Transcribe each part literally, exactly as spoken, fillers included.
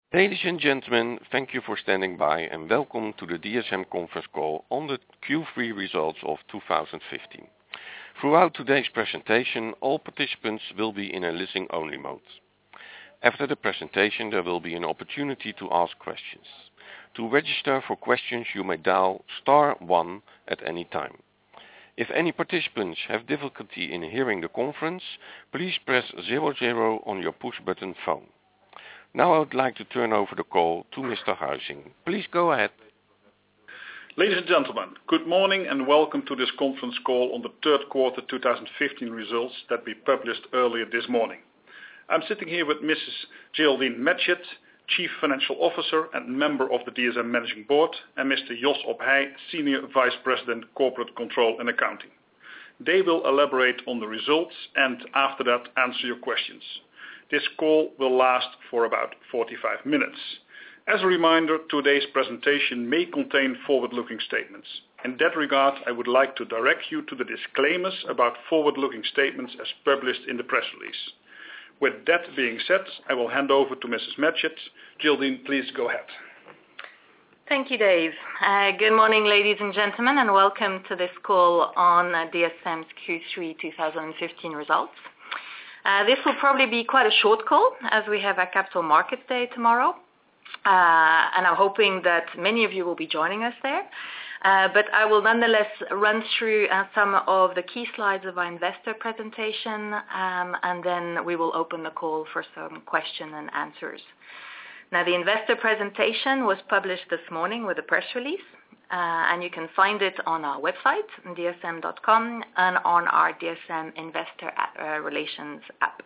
Ladies and gentlemen, thank you for standing by and welcome to the D S M conference call on the Q three results of two thousand fifteen. Throughout today's presentation, all participants will be in a listening only mode. After the presentation, there will be an opportunity to ask questions. To register for questions, you may dial star one at any time. If any participants have difficulty in hearing the conference, please press zero zero on your push button phone. Now I would like to turn over the call to Mister Huizing. Please go ahead. Ladies and gentlemen, good morning and welcome to this conference call on the third quarter two thousand fifteen results that we published earlier this morning. I'm sitting here with Missus Geraldine Matchett, Chief Financial Officer and member of the D S M Managing Board, and Mister Jos Ophij, Senior Vice President, Corporate Control and Accounting. They will elaborate on the results and after that answer your questions. This call will last for about forty-five minutes. As a reminder, today's presentation may contain forward-looking statements. In that regard, I would like to direct you to the disclaimers about forward-looking statements as published in the press release. With that being said, I will hand over to Missus Matchett. Geraldine, please go ahead. Thank you, Dave. Uh, good morning, ladies and gentlemen, and welcome to this call on uh, D S M's Q three twenty fifteen results. Uh, this will probably be quite a short call as we have our Capital Markets Day tomorrow, uh, and I'm hoping that many of you will be joining us there. Uh, but I will nonetheless run through uh, some of the key slides of our investor presentation, um, and then we will open the call for some question and answers. Now, the investor presentation was published this morning with a press release, uh, and you can find it on our website, D S M dot com, and on our D S M Investor uh, Relations app.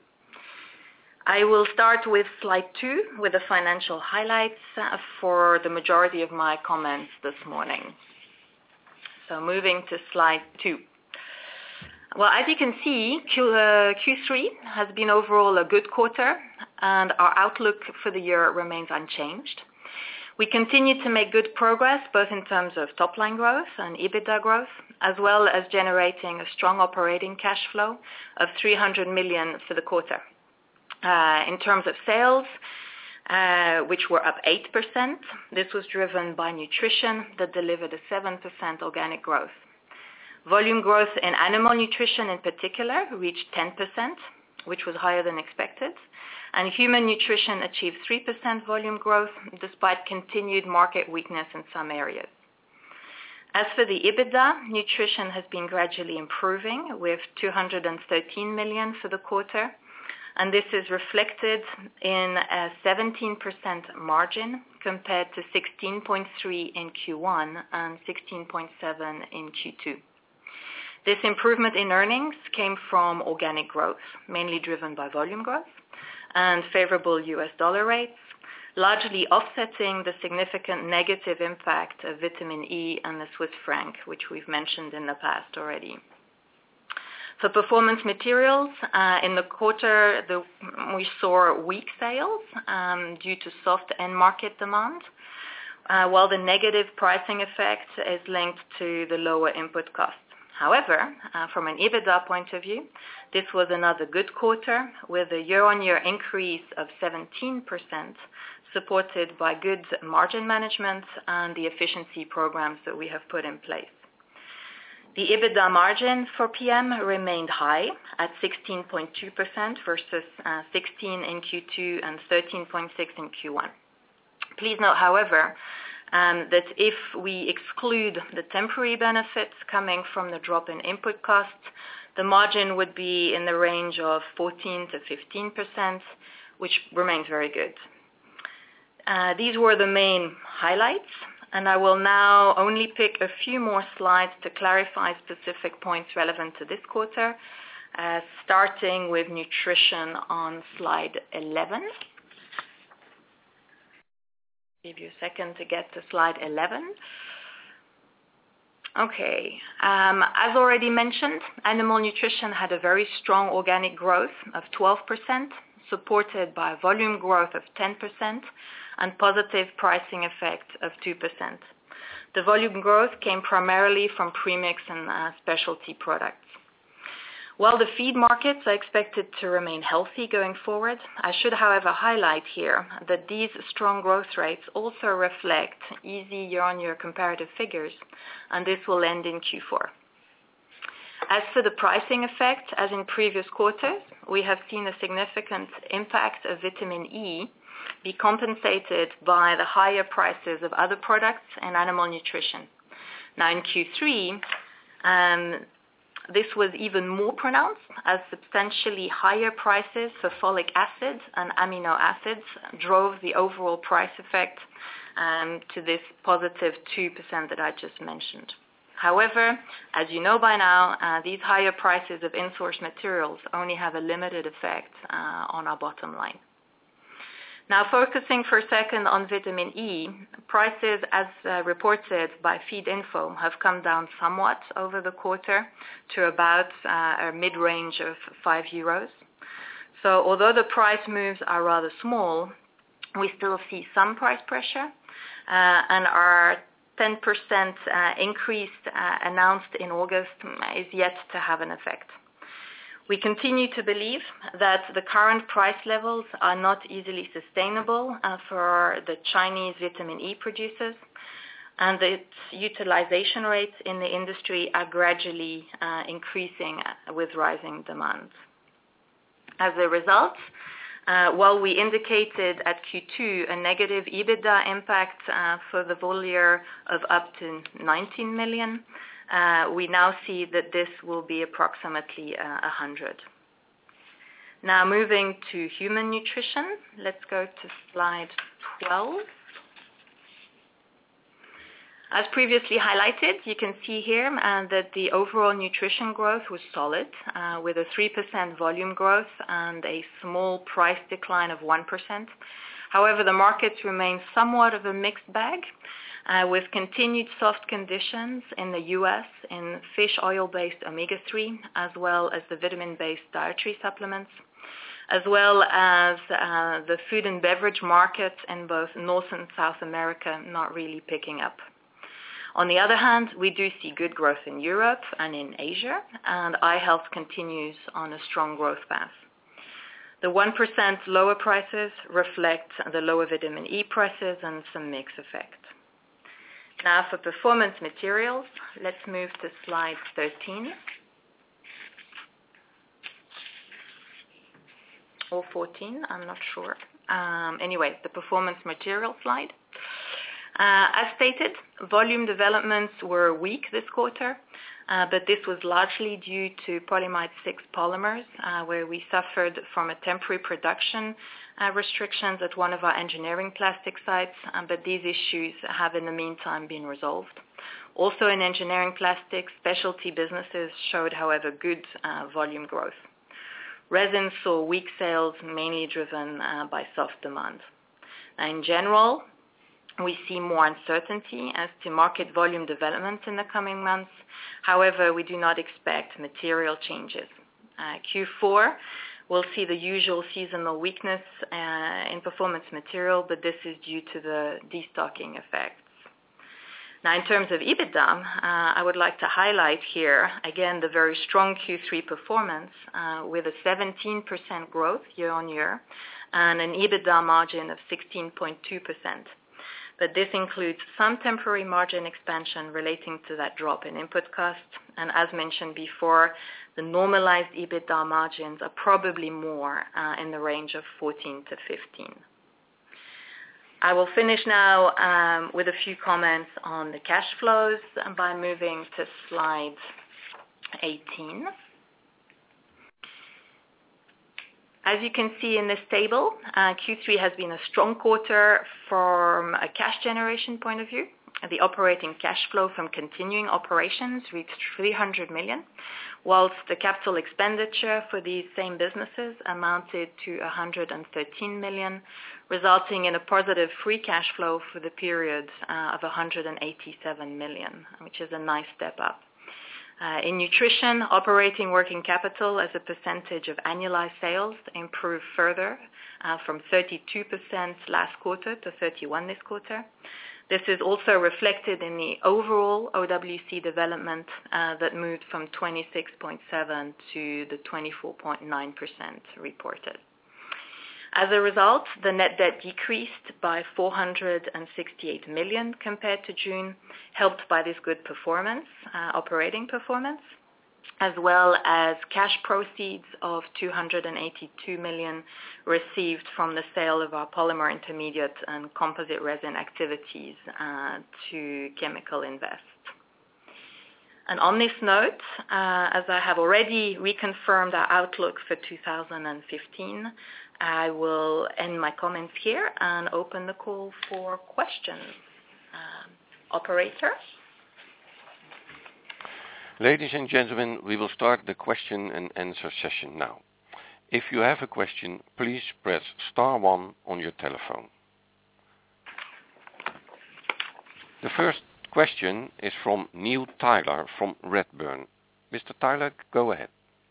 I will start with slide two with the financial highlights uh, for the majority of my comments this morning. So moving to slide two. Well, as you can see, Q, uh, Q three has been overall a good quarter, and our outlook for the year remains unchanged. We continue to make good progress both in terms of top-line growth and EBITDA growth, as well as generating a strong operating cash flow of three hundred million for the quarter. Uh, in terms of sales, Uh, which were up eight percent. This was driven by nutrition that delivered a seven percent organic growth. Volume growth in animal nutrition in particular reached ten percent, which was higher than expected. And human nutrition achieved three percent volume growth despite continued market weakness in some areas. As for the EBITDA, nutrition has been gradually improving with two hundred thirteen million for the quarter. And this is reflected in a seventeen percent margin compared to sixteen point three in Q one and sixteen point seven in Q two. This improvement in earnings came from organic growth, mainly driven by volume growth, and favorable U S dollar rates, largely offsetting the significant negative impact of vitamin E and the Swiss franc, which we've mentioned in the past already. For performance materials, uh, in the quarter, the, we saw weak sales um, due to soft end market demand, uh, while the negative pricing effect is linked to the lower input costs. However, uh, from an EBITDA point of view, this was another good quarter with a year-on-year increase of seventeen percent, supported by good margin management and the efficiency programs that we have put in place. The EBITDA margin for P M remained high at sixteen point two percent versus uh, sixteen in Q two and thirteen point six in Q one. Please note, however, um, that if we exclude the temporary benefits coming from the drop in input costs, the margin would be in the range of fourteen to fifteen percent, which remains very good. Uh, these were the main highlights. And I will now only pick a few more slides to clarify specific points relevant to this quarter, uh, starting with nutrition on slide eleven. Give you a second to get to slide eleven. Okay, um, as already mentioned, animal nutrition had a very strong organic growth of twelve percent, supported by volume growth of ten percent and positive pricing effect of two percent. The volume growth came primarily from premix and uh, specialty products. While the feed markets are expected to remain healthy going forward, I should, however, highlight here that these strong growth rates also reflect easy year-on-year comparative figures, and this will end in Q four. As for the pricing effect, as in previous quarters, we have seen a significant impact of vitamin E be compensated by the higher prices of other products and animal nutrition. Now in Q three, um, this was even more pronounced as substantially higher prices for folic acid and amino acids drove the overall price effect um, to this positive two percent that I just mentioned. However, as you know by now, uh, these higher prices of in-source materials only have a limited effect uh, on our bottom line. Now focusing for a second on vitamin E, prices as uh, reported by Feedinfo have come down somewhat over the quarter to about uh, a mid-range of five euros. So although the price moves are rather small, we still see some price pressure uh, and our ten percent uh, increase uh, announced in August is yet to have an effect. We continue to believe that the current price levels are not easily sustainable uh, for the Chinese vitamin E producers, and that utilization rates in the industry are gradually uh, increasing with rising demand. As a result, uh, while we indicated at Q two a negative EBITDA impact uh, for the full year of up to nineteen million, Uh, we now see that this will be approximately uh, one hundred. Now moving to human nutrition, let's go to slide twelve. As previously highlighted, you can see here uh, that the overall nutrition growth was solid uh, with a three percent volume growth and a small price decline of one percent. However, the markets remain somewhat of a mixed bag, Uh, with continued soft conditions in the U S in fish oil-based omega three, as well as the vitamin-based dietary supplements, as well as uh, the food and beverage markets in both North and South America not really picking up. On the other hand, we do see good growth in Europe and in Asia, and eye health continues on a strong growth path. The one percent lower prices reflect the lower vitamin E prices and some mix effect. Now for performance materials, let's move to slide thirteen. Or fourteen, I'm not sure. Um, anyway, the performance material slide. Uh, as stated, volume developments were weak this quarter, uh, but this was largely due to polyamide six polymers, uh, where we suffered from a temporary production uh, restrictions at one of our engineering plastic sites, um, but these issues have in the meantime been resolved. Also in engineering plastics, specialty businesses showed, however, good uh, volume growth. Resin saw weak sales, mainly driven uh, by soft demand. Now, in general, we see more uncertainty as to market volume development in the coming months. However, we do not expect material changes. Uh, Q four will see the usual seasonal weakness uh, in performance material, but this is due to the destocking effects. Now, in terms of EBITDA, uh, I would like to highlight here, again, the very strong Q three performance uh, with a seventeen percent growth year on year and an EBITDA margin of sixteen point two percent. But this includes some temporary margin expansion relating to that drop in input costs. And as mentioned before, the normalized EBITDA margins are probably more uh, in the range of fourteen to fifteen. I will finish now um, with a few comments on the cash flows by moving to slide eighteen. As you can see in this table, uh, Q three has been a strong quarter from a cash generation point of view. The operating cash flow from continuing operations reached three hundred million, whilst the capital expenditure for these same businesses amounted to one hundred thirteen million, resulting in a positive free cash flow for the period uh, of one hundred eighty-seven million, which is a nice step up. Uh, in nutrition, operating working capital as a percentage of annualized sales improved further uh, from thirty-two percent last quarter to thirty-one this quarter. This is also reflected in the overall O W C development uh, that moved from twenty-six point seven to the twenty-four point nine percent reported. As a result, the net debt decreased by four hundred sixty-eight million compared to June, helped by this good performance, uh, operating performance, as well as cash proceeds of two hundred eighty-two million received from the sale of our polymer intermediate and composite resin activities uh, to Chemical Invest. And on this note, uh, as I have already reconfirmed our outlook for two thousand fifteen, I will end my comments here and open the call for questions. Um, operator? Ladies and gentlemen, we will start the question and answer session now. If you have a question, please press star one on your telephone. The first question is from Neil Tyler from Redburn. Mister Tyler, go ahead.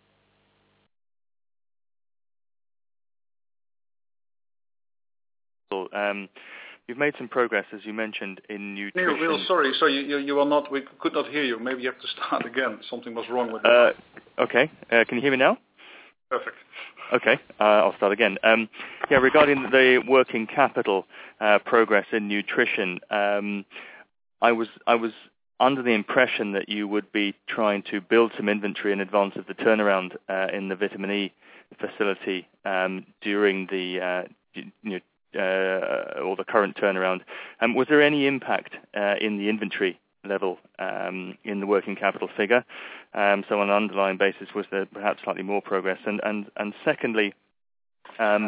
Um, you've made some progress, as you mentioned, in nutrition. Neil, Neil sorry, so you, you, you are not. We could not hear you. Maybe you have to start again. Something was wrong with it. Uh, okay, uh, can you hear me now? Perfect. Okay, uh, I'll start again. Um, yeah, regarding the working capital uh, progress in nutrition, um, I was I was under the impression that you would be trying to build some inventory in advance of the turnaround uh, in the vitamin E facility um, during the uh, you know, uh, or the current turnaround. Um, was there any impact uh, in the inventory level um, in the working capital figure? Um, so on an underlying basis, was there perhaps slightly more progress? And and and secondly, um,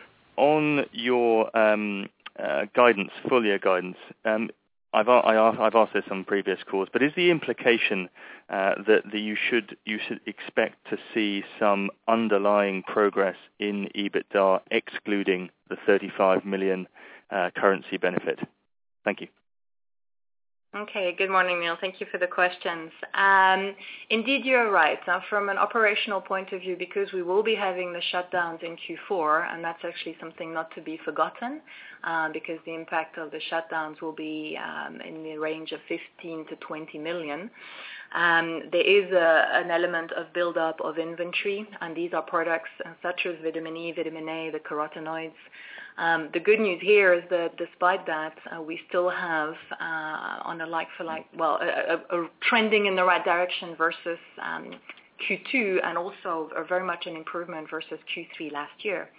on your um, uh, guidance, full year guidance. Um, I've, I've asked this on previous calls, but is the implication uh, that, that you should you should expect to see some underlying progress in EBITDA, excluding the thirty-five million uh, currency benefit? Thank you. Okay, good morning, Neil. Thank you for the questions. Um, indeed, you're right. Now, from an operational point of view, because we will be having the shutdowns in Q four, and that's actually something not to be forgotten, uh, because the impact of the shutdowns will be um, in the range of fifteen to twenty million. Um, there is a, an element of build-up of inventory, and these are products uh, such as vitamin E, vitamin A, the carotenoids. Um, the good news here is that despite that, uh, we still have uh, on a like-for-like, well, a, a, a trending in the right direction versus um, Q two, and also a very much an improvement versus Q three last year.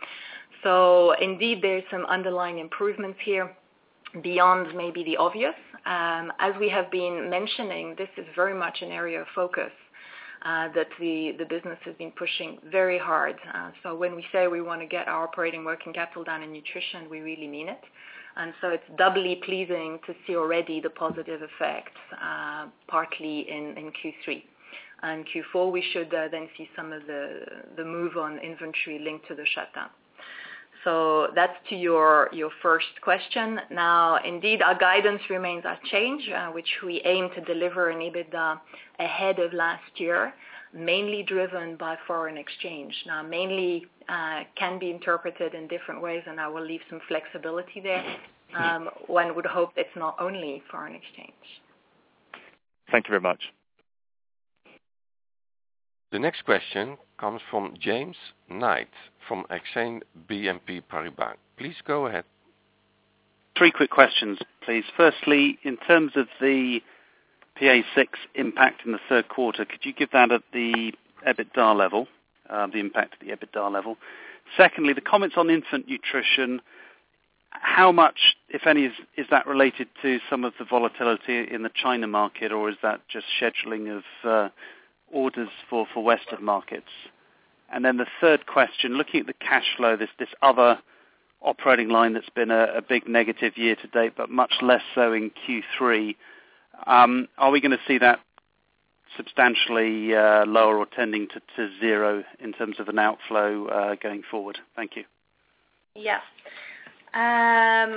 So indeed, there's some underlying improvements here beyond maybe the obvious. Um, as we have been mentioning, this is very much an area of focus Uh, that the, the business has been pushing very hard. Uh, so when we say we want to get our operating working capital down in nutrition, we really mean it. And so it's doubly pleasing to see already the positive effects, uh, partly in, in Q three. And Q four, we should uh, then see some of the, the move on inventory linked to the shutdown. So that's to your, your first question. Now, indeed, our guidance remains unchanged, uh, which we aim to deliver an EBITDA ahead of last year, mainly driven by foreign exchange. Now, mainly uh, can be interpreted in different ways, and I will leave some flexibility there. Um, one would hope it's not only foreign exchange. Thank you very much. The next question comes from James Knight from Exane B N P Paribas. Please go ahead. Three quick questions, please. Firstly, in terms of the P A six impact in the third quarter, could you give that at the EBITDA level, uh, the impact at the EBITDA level? Secondly, the comments on infant nutrition, how much, if any, is, is that related to some of the volatility in the China market, or is that just scheduling of uh, orders for, for Western markets? And then the third question, looking at the cash flow, this, this other operating line that's been a, a big negative year to date, but much less so in Q three, um, are we going to see that substantially uh, lower or tending to, to zero in terms of an outflow uh, going forward? Thank you. Yeah. Um,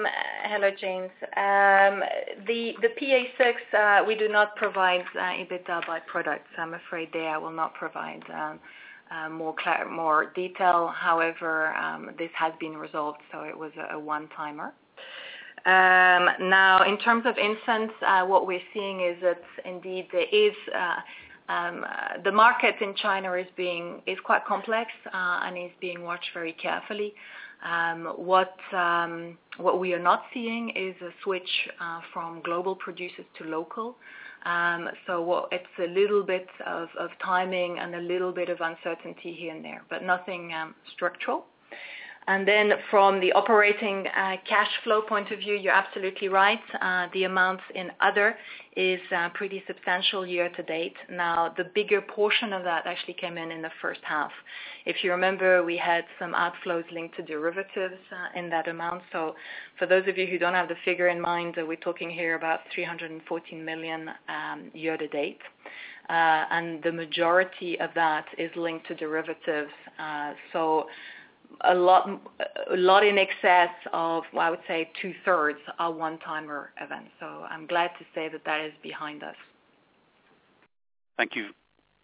Hello, James. Um, the the P A six, uh, we do not provide uh, EBITDA by products. I'm afraid there I will not provide um, uh, more clar- more detail. However, um, this has been resolved, so it was a, a one-timer. Um, now, in terms of infants, uh, what we're seeing is that indeed there is uh, um, uh, the market in China is being is quite complex uh, and is being watched very carefully. Um, what um, what we are not seeing is a switch uh, from global producers to local. Um, so what, it's a little bit of, of timing and a little bit of uncertainty here and there, but nothing um, structural. And then from the operating uh, cash flow point of view, you're absolutely right. Uh, the amounts in other is uh, pretty substantial year to date. Now, the bigger portion of that actually came in in the first half. If you remember, we had some outflows linked to derivatives uh, in that amount. So for those of you who don't have the figure in mind, uh, we're talking here about three hundred fourteen million um, year to date. Uh, and the majority of that is linked to derivatives. Uh, so a lot a lot in excess of, well, I would say, two-thirds are one-timer events. So I'm glad to say that that is behind us. Thank you.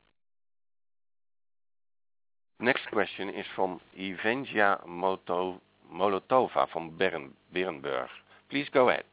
Next question is from Evgenia Moto- Molotova from Beren- Berenberg. Please go ahead.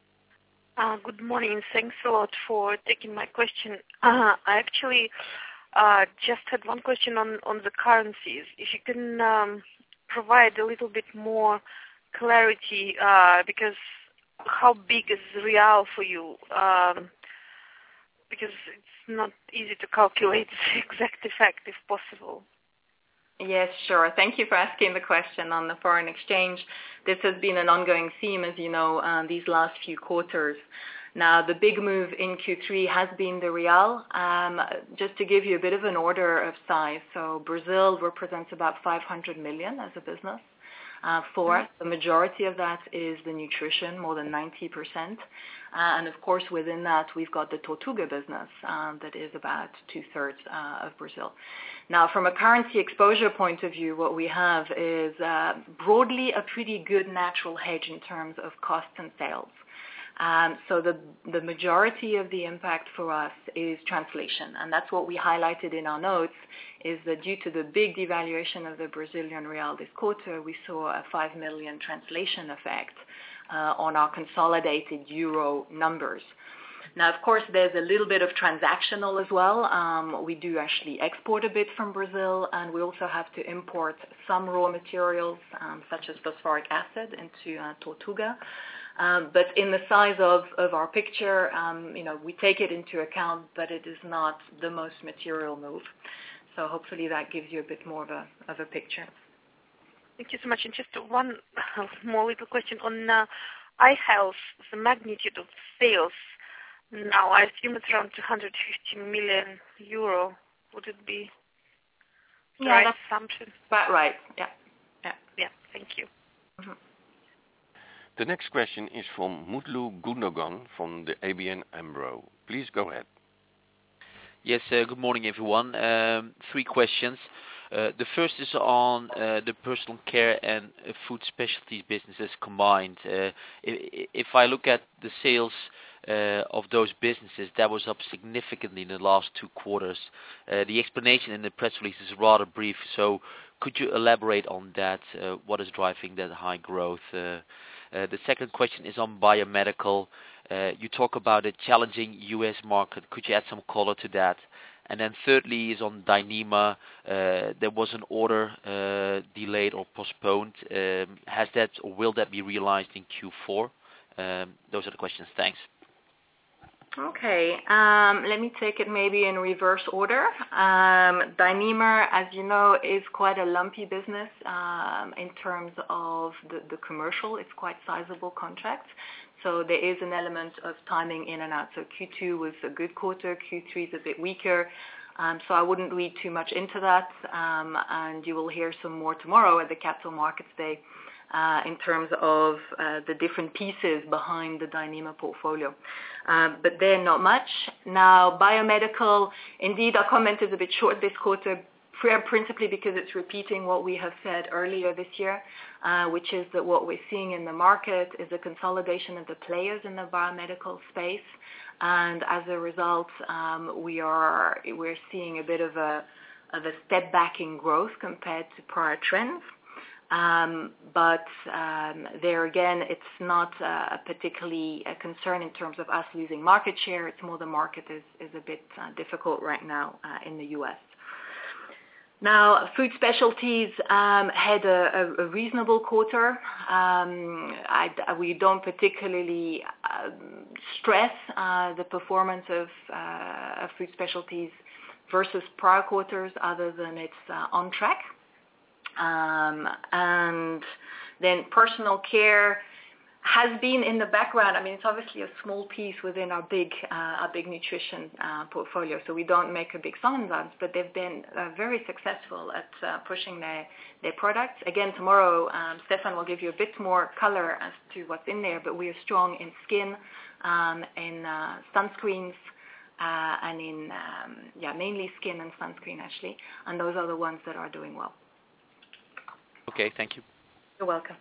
Uh, good morning. Thanks a lot for taking my question. Uh, I actually uh, just had one question on, on the currencies. If you can um, provide a little bit more clarity, uh, because how big is real for you? Um, because it's not easy to calculate the exact effect, if possible. Yes, sure. Thank you for asking the question on the foreign exchange. This has been an ongoing theme, as you know, uh, these last few quarters. Now, the big move in Q three has been the real. Um, just to give you a bit of an order of size, so Brazil represents about five hundred million as a business. Uh, for us, the majority of that is the nutrition, more than ninety percent. Uh, and of course, within that, we've got the Tortuga business um, that is about two-thirds uh, of Brazil. Now, from a currency exposure point of view, what we have is uh, broadly a pretty good natural hedge in terms of costs and sales. Um, so the, the majority of the impact for us is translation, and that's what we highlighted in our notes, is that due to the big devaluation of the Brazilian real this quarter, we saw a five million translation effect uh, on our consolidated euro numbers. Now, of course, there's a little bit of transactional as well. Um, we do actually export a bit from Brazil, and we also have to import some raw materials, um, such as phosphoric acid, into uh, Tortuga. Um, but in the size of, of our picture, um, you know, we take it into account, but it is not the most material move. So hopefully that gives you a bit more of a, of a picture. Thank you so much. And just one more little question on uh, iHealth, the magnitude of sales. Now, I assume it's around two hundred fifty million euro. Would it be the yeah, right that's assumption? About right, yeah. Yeah, yeah. Thank you. Mm-hmm. The next question is from Mutlu Gundogan from the A B N AMRO. Please go ahead. Yes, uh, good morning, everyone. Um, three questions. Uh, the first is on uh, the personal care and uh, food specialties businesses combined. Uh, if, if I look at the sales uh, of those businesses, that was up significantly in the last two quarters. Uh, the explanation in the press release is rather brief, so could you elaborate on that? Uh, what is driving that high growth? Uh, uh, the second question is on biomedical. Uh, you talk about a challenging U S market. Could you add some color to that? And then thirdly is on Dyneema. Uh, there was an order uh, delayed or postponed. Um, has that or will that be realized in Q four? Um, those are the questions. Thanks. Okay, um, let me take it maybe in reverse order. Um, Dyneema, as you know, is quite a lumpy business um, in terms of the, the commercial. It's quite sizable contracts. So there is an element of timing in and out. So Q two was a good quarter, Q three is a bit weaker. Um, so I wouldn't read too much into that. Um, and you will hear some more tomorrow at the Capital Markets Day uh, in terms of uh, the different pieces behind the Dyneema portfolio. Uh, but they're not much. Now, biomedical, indeed, our comment is a bit short this quarter principally because it's repeating what we have said earlier this year, uh, which is that what we're seeing in the market is a consolidation of the players in the biomedical space, and as a result, um, we are we're seeing a bit of a of a step back in growth compared to prior trends. Um, but um, there again, it's not uh, particularly a concern in terms of us losing market share. It's more the market is, is a bit uh, difficult right now uh, in the U S. Now, food specialties um, had a, a, a reasonable quarter. Um, I, we don't particularly uh, stress uh, the performance of, uh, of food specialties versus prior quarters, other than it's uh, on track. Um, and then personal care has been in the background. I mean, it's obviously a small piece within our big uh, our big nutrition uh, portfolio, so we don't make a big song and dance, but they've been uh, very successful at uh, pushing their, their products. Again, tomorrow, um, Stefan will give you a bit more color as to what's in there, but we are strong in skin, um, in uh, sunscreens, uh, and in, um, yeah, mainly skin and sunscreen, actually, and those are the ones that are doing well. Okay, thank you. You're welcome.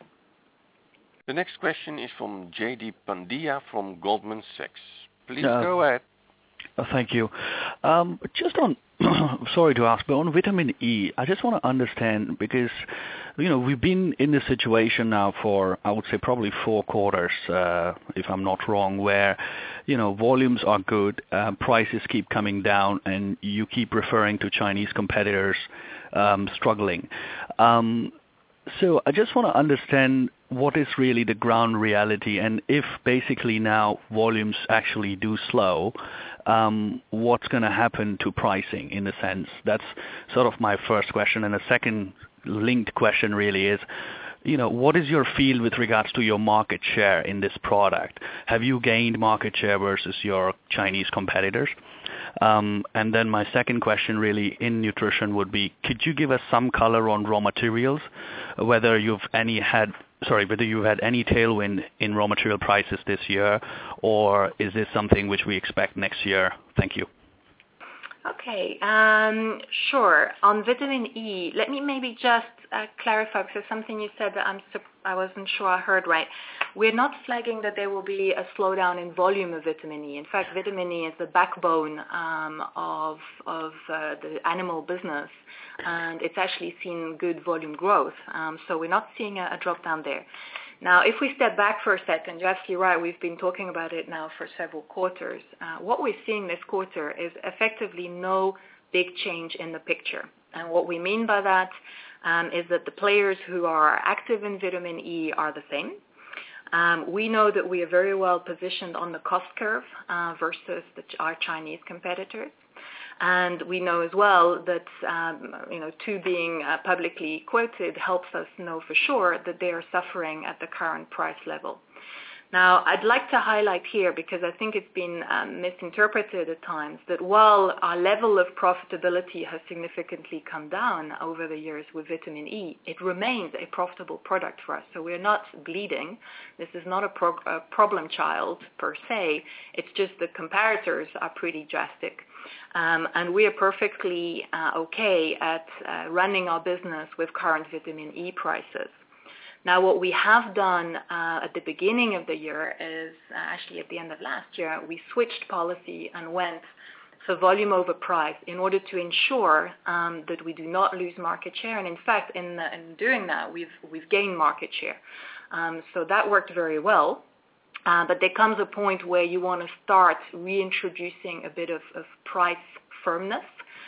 The next question is from J D Pandya from Goldman Sachs. Please uh, go ahead. Uh, thank you. Um, just on, sorry to ask, but on vitamin E, I just want to understand, because, you know, we've been in this situation now for, I would say, probably four quarters, uh, if I'm not wrong, where, you know, volumes are good, uh, prices keep coming down, and you keep referring to Chinese competitors um, struggling. Um, So I just want to understand what is really the ground reality, and if basically now volumes actually do slow, um, what's going to happen to pricing in a sense? That's sort of my first question. And the second linked question really is, you know, what is your feel with regards to your market share in this product? Have you gained market share versus your Chinese competitors? Um, and then my second question really in nutrition would be, could you give us some color on raw materials, whether you've any had, sorry, whether you've had any tailwind in raw material prices this year, or is this something which we expect next year? Thank you. Okay, um, sure. On vitamin E, let me maybe just uh, clarify, because something you said that I'm I wasn't sure I heard right. We're not flagging that there will be a slowdown in volume of vitamin E. In fact, vitamin E is the backbone um, of of uh, the animal business, and it's actually seen good volume growth. Um, so we're not seeing a, a drop down there. Now, if we step back for a second, you're absolutely right. We've been talking about it now for several quarters. Uh, what we're seeing this quarter is effectively no big change in the picture. And what we mean by that um, is that the players who are active in vitamin E are the same. Um, we know that we are very well positioned on the cost curve uh, versus the, our Chinese competitors. And we know as well that, um, you know, two being uh, publicly quoted helps us know for sure that they are suffering at the current price level. Now, I'd like to highlight here, because I think it's been um, misinterpreted at times, that while our level of profitability has significantly come down over the years with vitamin E, it remains a profitable product for us. So we're not bleeding. This is not a, pro- a problem child per se. It's just the comparators are pretty drastic. Um, and we are perfectly uh, okay at uh, running our business with current vitamin E prices. Now, what we have done uh, at the beginning of the year is, uh, actually at the end of last year, we switched policy and went for volume over price in order to ensure um, that we do not lose market share. And in fact, in, the, in doing that, we've, we've gained market share. Um, so that worked very well. Uh, but there comes a point where you want to start reintroducing a bit of, of price firmness.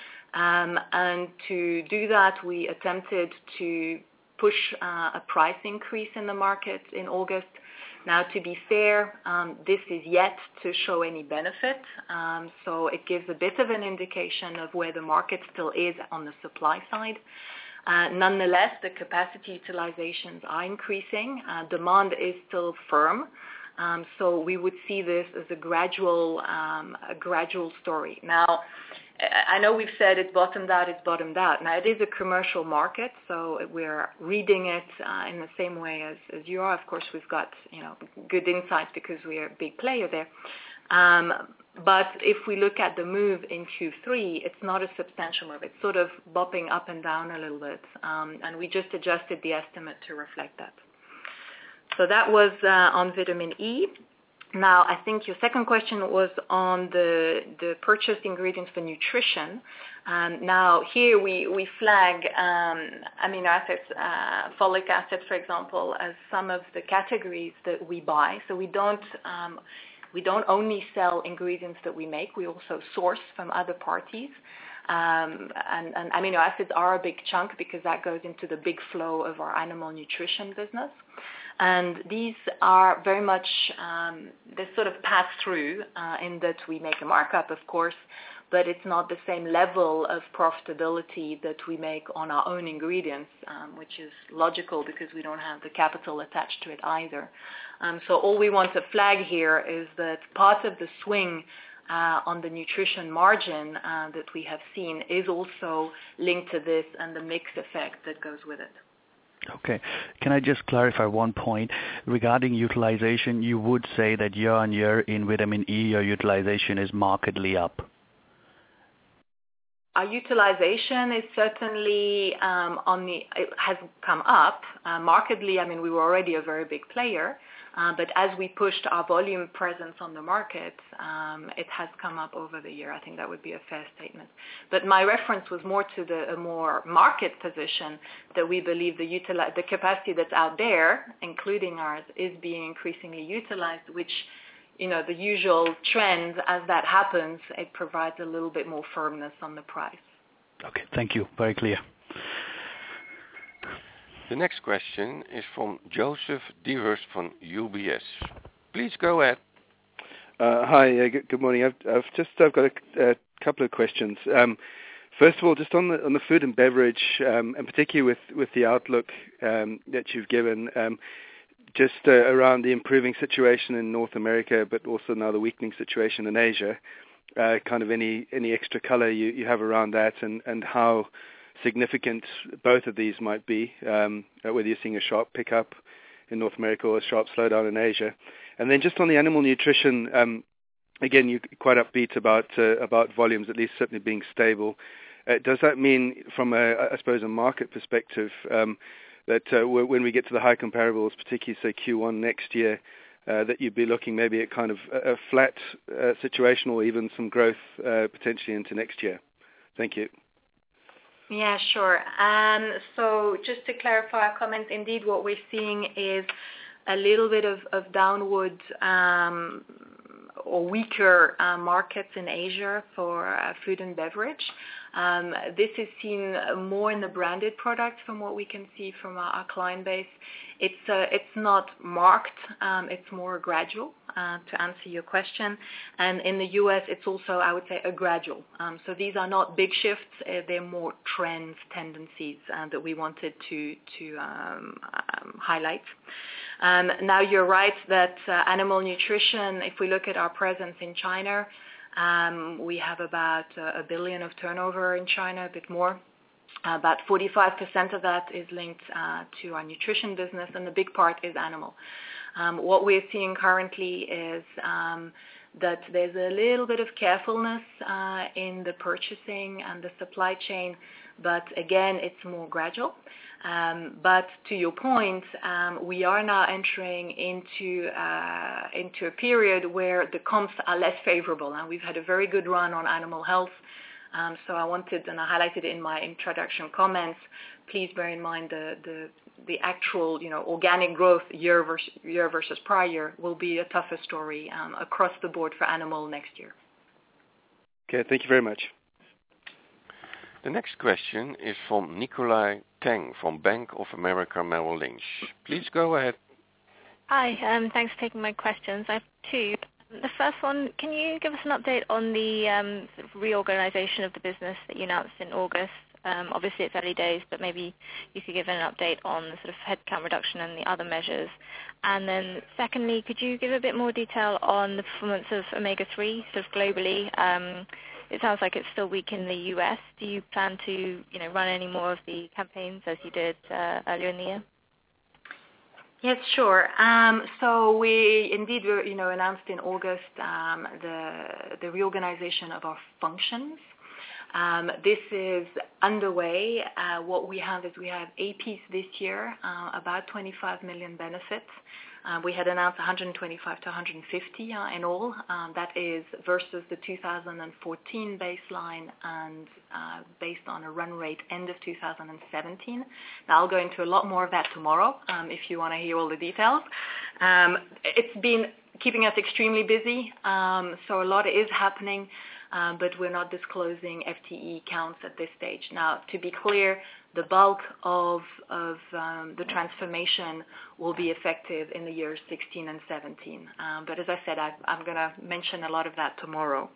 Um, and to do that, we attempted to push uh, a price increase in the market in August. Now, to be fair, um, this is yet to show any benefit. Um, so it gives a bit of an indication of where the market still is on the supply side. Uh, nonetheless, the capacity utilizations are increasing. Uh, demand is still firm. Um, so we would see this as a gradual, um, a gradual story. Now, I know we've said it's bottomed out, it's bottomed out. Now, it is a commercial market, so we're reading it uh, in the same way as, as you are. Of course, we've got, you know, good insights because we're a big player there. Um, but if we look at the move in Q three, it's not a substantial move. It's sort of bopping up and down a little bit, um, and we just adjusted the estimate to reflect that. So that was uh, on vitamin E. Now, I think your second question was on the, the purchased ingredients for nutrition. Um, now, here we, we flag um, amino acids, uh, folic acid, for example, as some of the categories that we buy. So we don't, um, we don't only sell ingredients that we make. We also source from other parties. Um, and, and amino acids are a big chunk because that goes into the big flow of our animal nutrition business. And these are very much, um, they sort of pass through uh, in that we make a markup, of course, but it's not the same level of profitability that we make on our own ingredients, um, which is logical because we don't have the capital attached to it either. Um, so all we want to flag here is that part of the swing uh, on the nutrition margin uh, that we have seen is also linked to this and the mix effect that goes with it. Okay. Can I just clarify one point? Regarding utilization, you would say that year on year in vitamin E, your utilization is markedly up. Our utilization is certainly um, on the, it has come up uh, markedly. I mean, we were already a very big player, uh, but as we pushed our volume presence on the market, um, it has come up over the year. I think that would be a fair statement. But my reference was more to the a more market position that we believe the, utili- the capacity that's out there, including ours, is being increasingly utilized, which, you know, the usual trend as that happens, it provides a little bit more firmness on the price. Okay, thank you. Very clear. The next question is from Joseph Dewhurst from U B S. Please go ahead. Uh, hi, uh, good, good morning. I've, I've just I've got a, a couple of questions. Um, first of all, just on the on the food and beverage, um, and particularly with, with the outlook um, that you've given, um, just uh, around the improving situation in North America, but also now the weakening situation in Asia. Uh, kind of any any extra color you, you have around that, and, and how significant both of these might be, um, whether you're seeing a sharp pickup in North America or a sharp slowdown in Asia. And then just on the animal nutrition, um, again, you're quite upbeat about uh, about volumes, at least certainly being stable. Uh, does that mean, from a, I suppose, a market perspective, um, that uh, when we get to the high comparables, particularly say Q one next year, uh, that you'd be looking maybe at kind of a, a flat uh, situation or even some growth uh, potentially into next year? Thank you. Yeah, sure. Um, so just to clarify our comment, indeed what we're seeing is a little bit of, of downward um, or weaker uh, markets in Asia for uh, food and beverage. Um, this is seen more in the branded products from what we can see from our, our client base. It's uh, it's not marked, um, it's more gradual, uh, to answer your question. And in the U S, it's also, I would say, a gradual. Um, so these are not big shifts, uh, they're more trends, tendencies uh, that we wanted to, to um, um, highlight. Um, now you're right that uh, animal nutrition, if we look at our presence in China, um, we have about uh, a billion of turnover in China, a bit more. Uh, about forty-five percent of that is linked uh, to our nutrition business, and the big part is animal. Um, what we're seeing currently is um, that there's a little bit of carefulness uh, in the purchasing and the supply chain, but again, it's more gradual. Um, but to your point, um, we are now entering into uh, into a period where the comps are less favorable, and we've had a very good run on animal health. Um, so I wanted, and I highlighted in my introduction comments, please bear in mind the, the, the actual, you know, organic growth year versus, year versus prior will be a tougher story um, across the board for animal next year. Okay, thank you very much. The next question is from Nicolai Tang from Bank of America Merrill Lynch. Please go ahead. Hi, um, thanks for taking my questions. I have two. The first one, can you give us an update on the um, sort of reorganization of the business that you announced in August? Um, obviously, it's early days, but maybe you could give an update on the sort of headcount reduction and the other measures. And then secondly, could you give a bit more detail on the performance of omega three sort of globally? Um, it sounds like it's still weak in the U S. Do you plan to, you know, run any more of the campaigns as you did uh, earlier in the year? Yes, sure. Um, so we indeed, were, you know, announced in August um, the the reorganization of our functions. Um, this is underway. Uh, what we have is we have A Ps this year, uh, about twenty-five million benefits. Uh, we had announced one hundred twenty-five to one hundred fifty uh, in all. Um, that is versus the two thousand fourteen baseline and uh, based on a run rate end of two thousand seventeen. Now I'll go into a lot more of that tomorrow um, if you want to hear all the details. Um, it's been keeping us extremely busy, um, so a lot is happening. Um, but we're not disclosing F T E counts at this stage. Now, to be clear, the bulk of, of um, the transformation will be effective in the years sixteen and seventeen. Um, but as I said, I, I'm going to mention a lot of that tomorrow.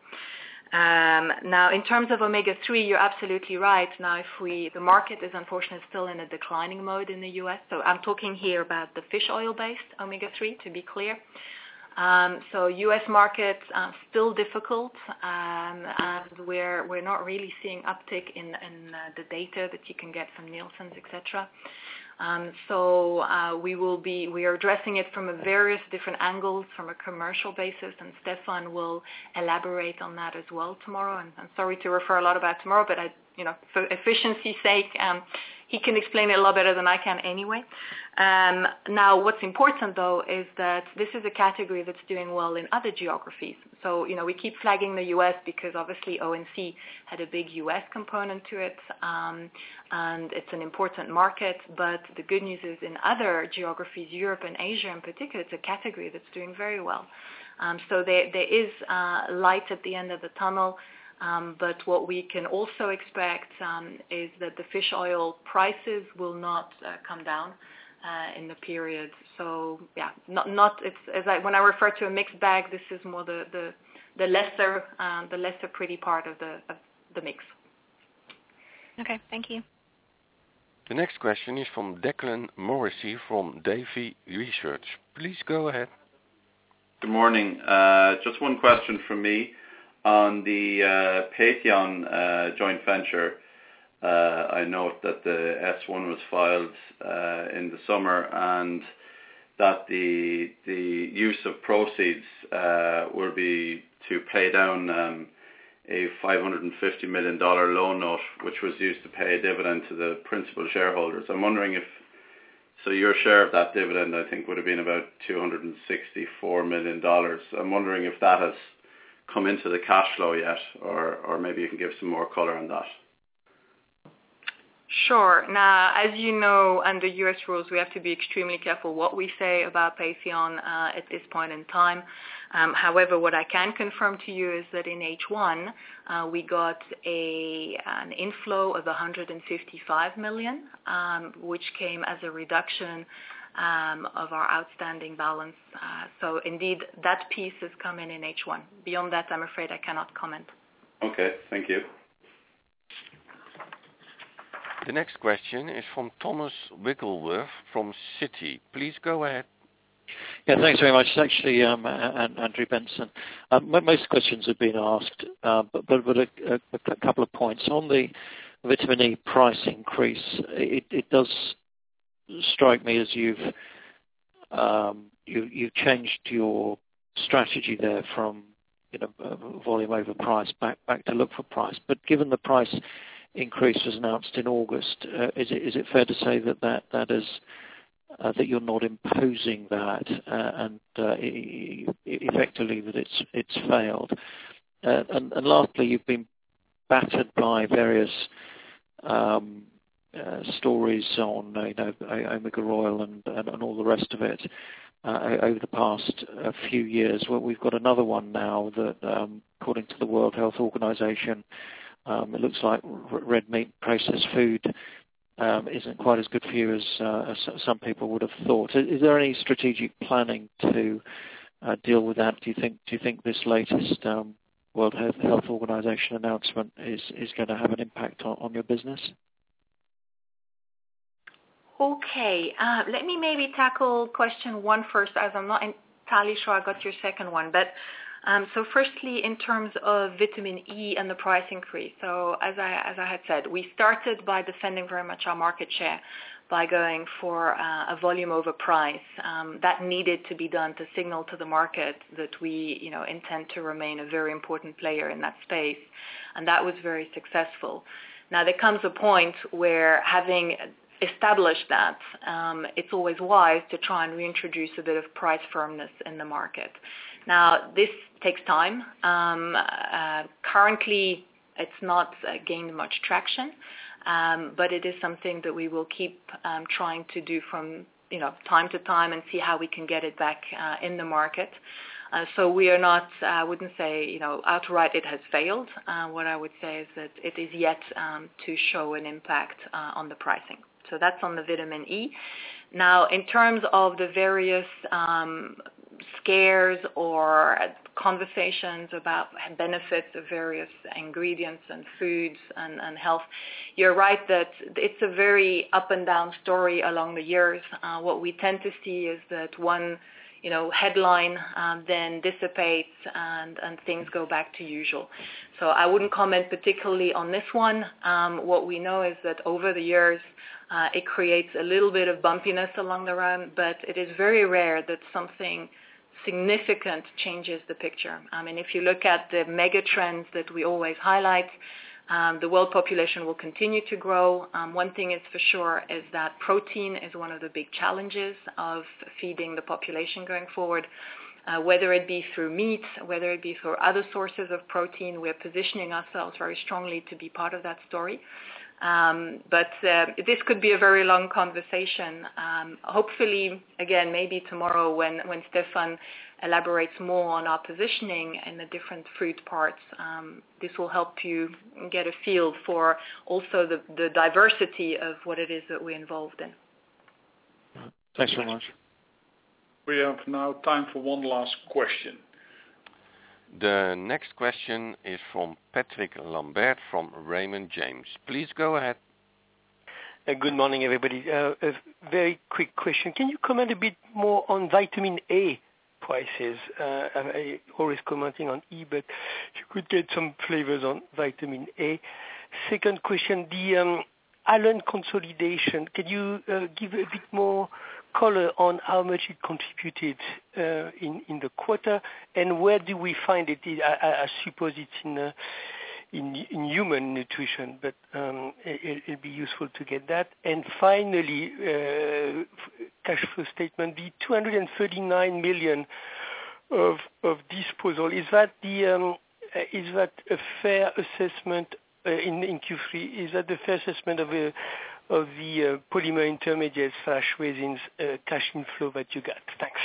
Um, now, in terms of omega three, you're absolutely right. Now, if we, the market is unfortunately still in a declining mode in the U S. So I'm talking here about the fish oil-based omega three, to be clear. Um, so U S market uh, still difficult, um, and we're we're not really seeing uptick in, in uh, the data that you can get from Nielsen's, et cetera. Um, so uh, we will be we are addressing it from a various different angles, from a commercial basis, and Stefan will elaborate on that as well tomorrow. And I'm sorry to refer a lot about tomorrow, but I, you know, for efficiency's sake, um, he can explain it a lot better than I can anyway. Um, now, what's important, though, is that this is a category that's doing well in other geographies. So, you know, we keep flagging the U S because obviously O N C had a big U S component to it, um, and it's an important market. But the good news is in other geographies, Europe and Asia in particular, it's a category that's doing very well. Um, so there, there is uh, light at the end of the tunnel. Um, but what we can also expect um, is that the fish oil prices will not uh, come down uh, in the period. So yeah, not not it's as I when I refer to a mixed bag, this is more the the, the lesser um, the lesser pretty part of the of the mix. Okay, thank you. The next question is from Declan Morrissey from Davy Research. Please go ahead. Good morning. Uh, just one question from me. On the uh, Patheon uh, joint venture, uh, I note that the S one was filed uh, in the summer, and that the the use of proceeds uh, will be to pay down um, a five hundred fifty million dollars loan note, which was used to pay a dividend to the principal shareholders. I'm wondering if, so your share of that dividend, I think, would have been about two hundred sixty-four million dollars. I'm wondering if that has come into the cash flow yet, or, or maybe you can give some more color on that. Sure. Now, as you know, under U S rules, we have to be extremely careful what we say about Patheon uh, at this point in time. Um, however, what I can confirm to you is that in H one, uh, we got a an inflow of one hundred fifty-five million dollars, um, which came as a reduction Um, of our outstanding balance. Uh, so indeed, that piece has come in in H one. Beyond that, I'm afraid I cannot comment. Okay, thank you. The next question is from Thomas Wigglesworth from Citi. Please go ahead. Yeah, thanks very much. It's actually um, Andrew Benson. Um, most questions have been asked, uh, but, but, but a, a, a couple of points. On the vitamin E price increase, it, it does strike me as you've um, you, you've changed your strategy there from you know volume over price back back to look for price. But given the price increase was announced in August, uh, is it is it fair to say that that that is uh, that you're not imposing that uh, and uh, effectively that it's it's failed? Uh, and, and lastly, you've been battered by various Um, Uh, stories on uh, you know Omega Royal and, and, and all the rest of it uh, over the past uh, few years. Well, we've got another one now that, um, according to the World Health Organization, um, it looks like r- red meat processed food um, isn't quite as good for you as, uh, as some people would have thought. Is there any strategic planning to uh, deal with that? Do you think Do you think this latest um, World Health Organization announcement is is going to have an impact on, on your business? Okay, uh, let me maybe tackle question one first, as I'm not entirely sure I got your second one. But um, so firstly, in terms of vitamin E and the price increase, so as I as I had said, we started by defending very much our market share by going for uh, a volume over price. Um, that needed to be done to signal to the market that we, you know, intend to remain a very important player in that space, and that was very successful. Now there comes a point where, having established that, um, it's always wise to try and reintroduce a bit of price firmness in the market. Now this takes time. Um, uh, currently, it's not uh, gained much traction. Um, but it is something that we will keep um, trying to do from, you know, time to time and see how we can get it back uh, in the market. Uh, so we are not, uh, I wouldn't say, you know, outright it has failed. Uh, what I would say is that it is yet um, to show an impact uh, on the pricing. So that's on the vitamin E. Now, in terms of the various um, scares or conversations about benefits of various ingredients and foods and, and health, you're right that it's a very up and down story along the years. Uh, what we tend to see is that one, you know, headline um, then dissipates and, and things go back to usual. So I wouldn't comment particularly on this one. Um, what we know is that over the years, uh, it creates a little bit of bumpiness along the run, but it is very rare that something significant changes the picture. I mean, if you look at the mega trends that we always highlight, um, the world population will continue to grow. Um, one thing is for sure is that protein is one of the big challenges of feeding the population going forward. Uh, whether it be through meat, whether it be through other sources of protein, we're positioning ourselves very strongly to be part of that story. Um, but uh, this could be a very long conversation. Um, hopefully, again, maybe tomorrow when, when Stefan elaborates more on our positioning in the different fruit parts, um, this will help you get a feel for also the, the diversity of what it is that we're involved in. Thanks very much. We have now time for one last question. The next question is from Patrick Lambert from Raymond James. Please go ahead. Uh, good morning, everybody. Uh, a very quick question. Can you comment a bit more on vitamin A prices? Uh, I always commenting on E, but if you could get some flavors on vitamin A. Second question, the um, Alan consolidation. Can you uh, give a bit more color on how much it contributed uh, in in the quarter, and where do we find it? I, I, I suppose it's in, uh, in in human nutrition, but um, it, it'll be useful to get that. And finally, uh, cash flow statement: the two hundred thirty-nine million of of disposal. Is that the um, is that a fair assessment uh, in in Q three? Is that the fair assessment of a of the uh, polymer intermediates slash resins uh, cash inflow that you got? Thanks.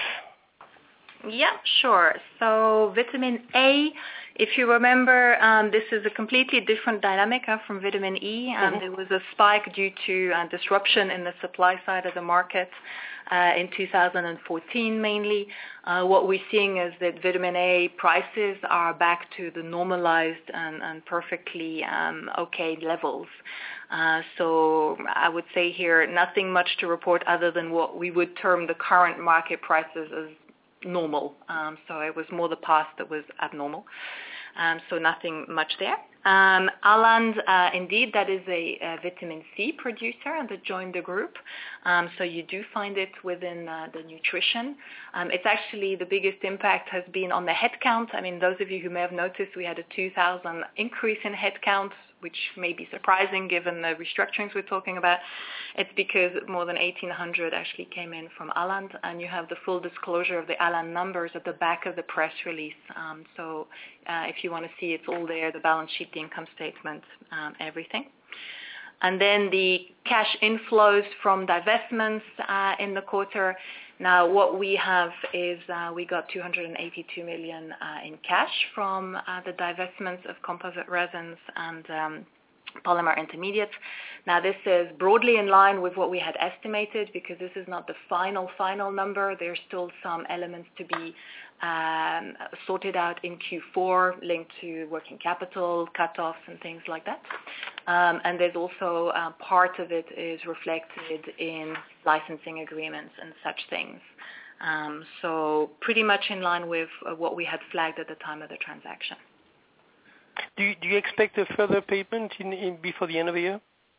Yeah, sure. So vitamin A, if you remember, um, this is a completely different dynamic uh, from vitamin E, and mm-hmm. there was a spike due to uh, disruption in the supply side of the market uh, in two thousand fourteen mainly. Uh, what we're seeing is that vitamin A prices are back to the normalized and, and perfectly um, okay levels. Uh, so I would say here nothing much to report other than what we would term the current market prices as normal. Um, so it was more the past that was abnormal. Um, so nothing much there. Um, Aland, uh, indeed, that is a, a vitamin C producer that joined the group. Um, so you do find it within uh, the nutrition. Um, it's actually the biggest impact has been on the headcount. I mean, those of you who may have noticed, we had a two thousand increase in headcount, which may be surprising given the restructurings we're talking about. It's because more than eighteen hundred actually came in from Aland, and you have the full disclosure of the Aland numbers at the back of the press release. Um, so uh, if you want to see, it's all there, the balance sheet, the income statement, um, everything. And then the cash inflows from divestments uh, in the quarter. Now what we have is uh, we got two hundred eighty-two million uh, in cash from uh, the divestments of composite resins and um, polymer intermediates. Now this is broadly in line with what we had estimated because this is not the final, final number. There's still some elements to be um, sorted out in Q four linked to working capital, cutoffs and things like that. Um, and there's also uh, part of it is reflected in licensing agreements and such things. Um, so pretty much in line with uh, what we had flagged at the time of the transaction. Do you, do you expect a further payment in, in before the end of the year?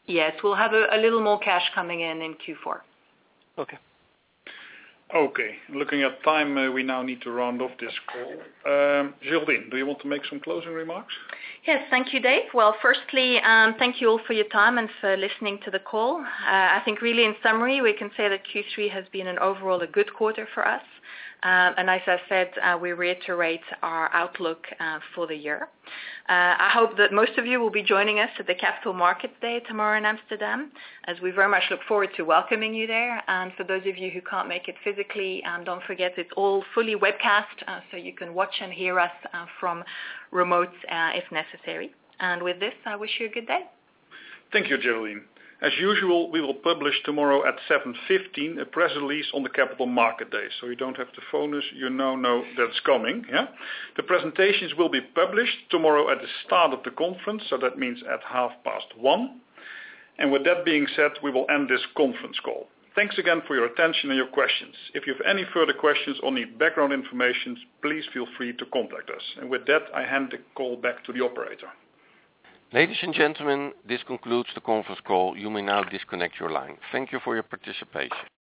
Yes, we'll have a, a little more cash coming in in Q four. Okay. Okay. Looking at time, uh, we now need to round off this call. Um, Geraldine, do you want to make some closing remarks? Yes, thank you, Dave. Well, firstly, um, thank you all for your time and for listening to the call. Uh, I think really in summary, we can say that Q three has been an overall a good quarter for us. Um, and as I said, uh, we reiterate our outlook uh, for the year. Uh, I hope that most of you will be joining us at the Capital Markets Day tomorrow in Amsterdam, as we very much look forward to welcoming you there. And for those of you who can't make it physically, um, don't forget it's all fully webcast, uh, so you can watch and hear us uh, from remote uh, if necessary. And with this, I wish you a good day. Thank you, Geraldine. As usual, we will publish tomorrow at seven fifteen a press release on the Capital Market Day, so you don't have to phone us, you now know that's coming. Yeah? The presentations will be published tomorrow at the start of the conference, so that means at half past one. And with that being said, we will end this conference call. Thanks again for your attention and your questions. If you have any further questions or need background information, please feel free to contact us. And with that, I hand the call back to the operator. Ladies and gentlemen, this concludes the conference call. You may now disconnect your line. Thank you for your participation.